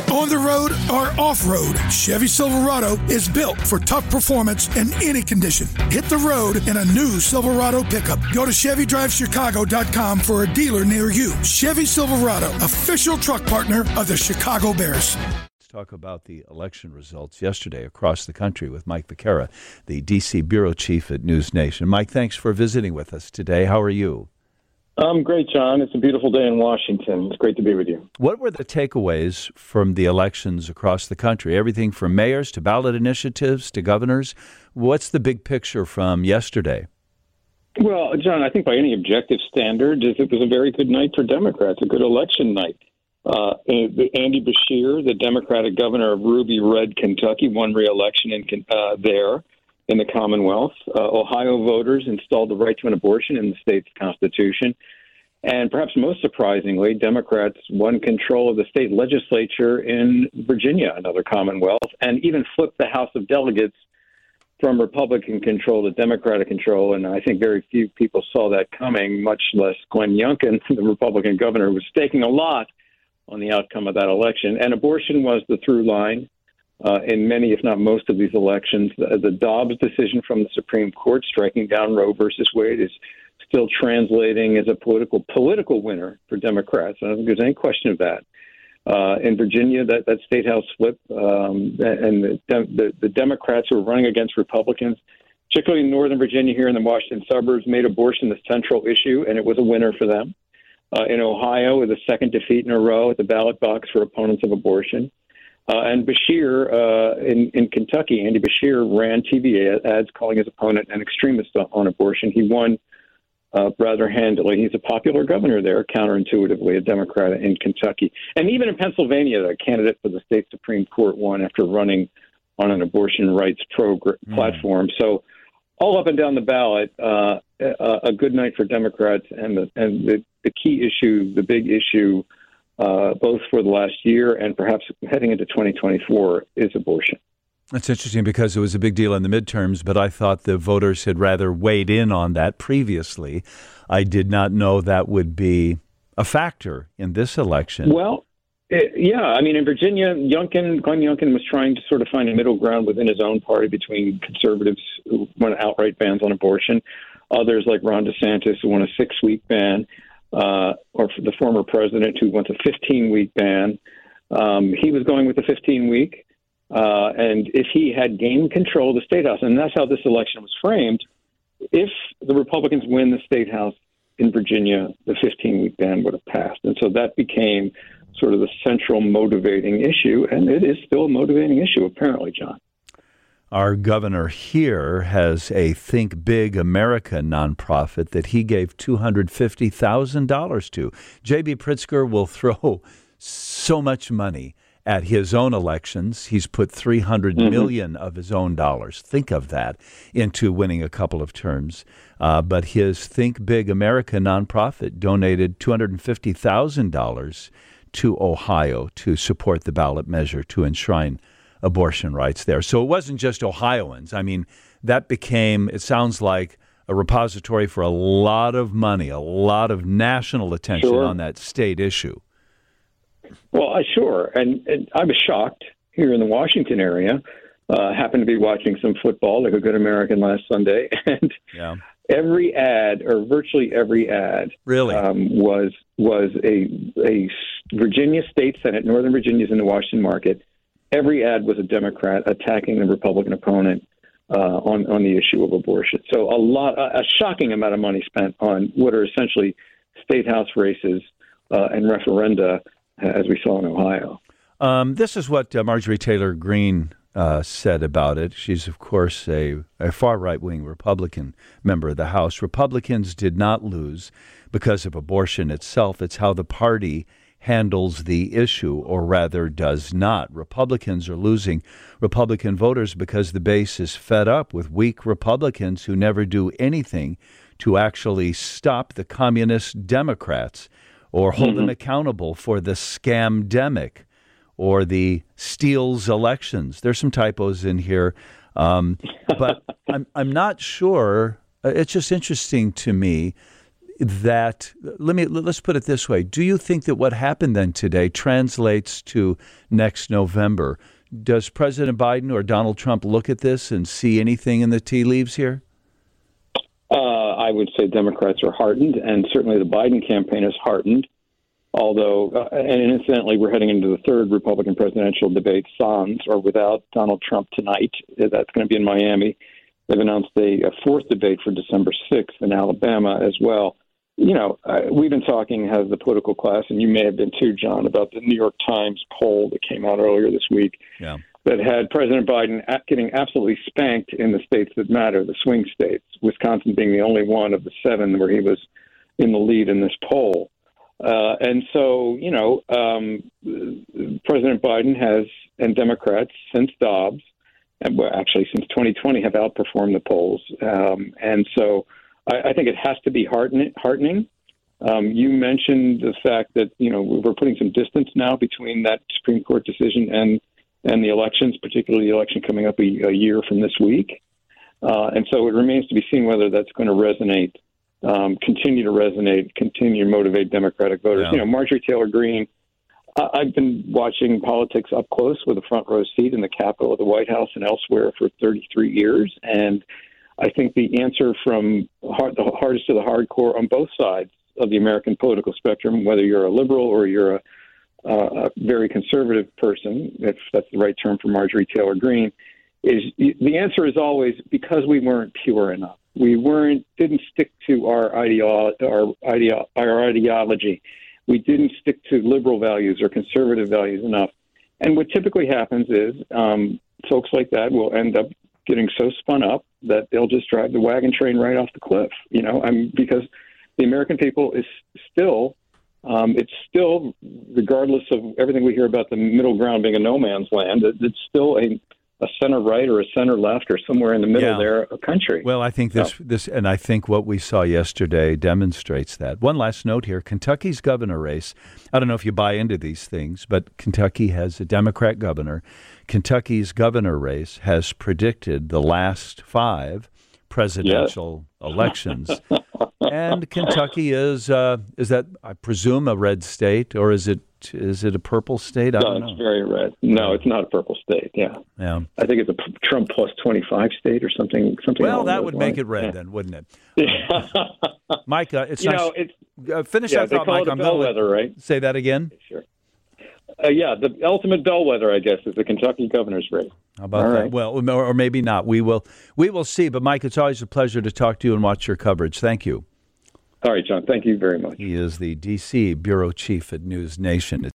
On the road or off-road, Chevy Silverado is built for tough performance in any condition. Hit the road in a new Silverado pickup. Go to ChevyDriveChicago.com for a dealer near you. Chevy Silverado, official truck partner of the Chicago Bears. Let's talk about the election results yesterday across the country with Mike Vaquera, the D.C. bureau chief at News Nation. Mike, thanks for visiting with us today. How are you? I'm great, John. It's a beautiful day in Washington. It's great to be with you. What were the takeaways from the elections across the country? Everything from mayors to ballot initiatives to governors. What's the big picture from yesterday? Well, John, I think by any objective standard, it was a very good night for Democrats, a good election night. Andy Beshear, the Democratic governor of Ruby Red, Kentucky, won re-election there in the Commonwealth. Ohio voters installed the right to an abortion in the state's constitution. And perhaps most surprisingly, Democrats won control of the state legislature in Virginia, another Commonwealth, and even flipped the House of Delegates from Republican control to Democratic control. And I think very few people saw that coming, much less Glenn Youngkin, the Republican governor, who was staking a lot on the outcome of that election. And abortion was the through line in many, if not most, of these elections. The Dobbs decision from the Supreme Court striking down Roe versus Wade is still translating as a political winner for Democrats. I don't think there's any question of that. In Virginia, that state house flip, and the Democrats who were running against Republicans, particularly in Northern Virginia here in the Washington suburbs, made abortion the central issue, and it was a winner for them. In Ohio, with a second defeat in a row at the ballot box for opponents of abortion. And Beshear in Kentucky, Andy Beshear ran TV ads calling his opponent an extremist on abortion. He won rather handily. He's a popular governor there, counterintuitively, a Democrat in Kentucky. And even in Pennsylvania, the candidate for the state Supreme Court won after running on an abortion rights platform. So all up and down the ballot, a good night for Democrats. And the key issue, the big issue, both for the last year and perhaps heading into 2024, is abortion. That's interesting because it was a big deal in the midterms, but I thought the voters had rather weighed in on that previously. I did not know that would be a factor in this election. Well, yeah. I mean, in Virginia, Glenn Youngkin was trying to sort of find a middle ground within his own party between conservatives who want outright bans on abortion, others like Ron DeSantis who want a 6-week ban, or for the former president who wants a 15-week ban. He was going with the 15-week. And if he had gained control of the state house, and that's how this election was framed, if the Republicans win the state house in Virginia, the 15-week ban would have passed. And so that became sort of the central motivating issue, and it is still a motivating issue, apparently, John. Our governor here has a Think Big America nonprofit that he gave $250,000 to. J.B. Pritzker will throw so much money at his own elections. He's put $300 million of his own dollars, think of that, into winning a couple of terms. But his Think Big America nonprofit donated $250,000 to Ohio to support the ballot measure to enshrine abortion rights there. So it wasn't just Ohioans. I mean, that became, it sounds like, a repository for a lot of money, a lot of national attention on that state issue. Well, sure. And I was shocked here in the Washington area. Happened to be watching some football like a good American last Sunday. And every ad, or virtually every ad, really was a Virginia State Senate, Northern Virginia's in the Washington market. Every ad was a Democrat attacking the Republican opponent on the issue of abortion. So a shocking amount of money spent on what are essentially state house races and referenda, as we saw in Ohio. This is what Marjorie Taylor Greene said about it. She's, of course, a far right-wing Republican member of the House. Republicans did not lose because of abortion itself. It's how the party handles the issue, or rather does not. Republicans are losing Republican voters because the base is fed up with weak Republicans who never do anything to actually stop the communist Democrats or hold them accountable for the scamdemic or the steals elections. There's some typos in here, but I'm not sure. It's just interesting to me. let's put it this way. Do you think that what happened then today translates to next November? Does President Biden or Donald Trump look at this and see anything in the tea leaves here? I would say Democrats are heartened, and certainly the Biden campaign is heartened. Although, and incidentally, we're heading into the third Republican presidential debate, sans or without Donald Trump tonight. That's going to be in Miami. They've announced a fourth debate for December 6th in Alabama as well. You know, we've been talking as the political class, and you may have been too, John, about the New York Times poll that came out earlier this week that had President Biden getting absolutely spanked in the states that matter, the swing states, Wisconsin being the only one of the 7 where he was in the lead in this poll. And so, you know, President Biden has, and Democrats since Dobbs, and actually since 2020, have outperformed the polls. And so I think it has to be heartening. You mentioned the fact that, you know, we're putting some distance now between that Supreme Court decision and the elections, particularly the election coming up a year from this week. And so it remains to be seen whether that's going to resonate, continue to resonate, continue to motivate Democratic voters. Yeah. You know, Marjorie Taylor Greene, I've been watching politics up close with a front row seat in the Capitol, at the White House, and elsewhere for 33 years. And I think the answer from the hardest to the hardcore on both sides of the American political spectrum, whether you're a liberal or you're a very conservative person, if that's the right term for Marjorie Taylor Greene, is the answer is always because we weren't pure enough. We didn't stick to our ideology. We didn't stick to liberal values or conservative values enough. And what typically happens is folks like that will end up getting so spun up that they'll just drive the wagon train right off the cliff. You know, because the American people is still. It's still, regardless of everything we hear about the middle ground being a no man's land, it's still a center right or a center left or somewhere in the middle there, a country. Well, I think this, and I think what we saw yesterday demonstrates that. One last note here: Kentucky's governor race. I don't know if you buy into these things, but Kentucky has a Democrat governor. Kentucky's governor race has predicted the last 5 presidential elections. And Kentucky is that, I presume, a red state, or is it a purple state? I don't know. It's very red. No, it's not a purple state. Yeah. I think it's a Trump plus 25 state or something. Well, that would make it red then, wouldn't it? Mike, it's nice. Finish that thought, Mike. I'm bellwether, right? Say that again. Sure. The ultimate bellwether, I guess, is the Kentucky governor's race. How about that? Right. Well, or maybe not. We will see. But Mike, it's always a pleasure to talk to you and watch your coverage. Thank you. All right, John. Thank you very much. He is the D.C. bureau chief at News Nation.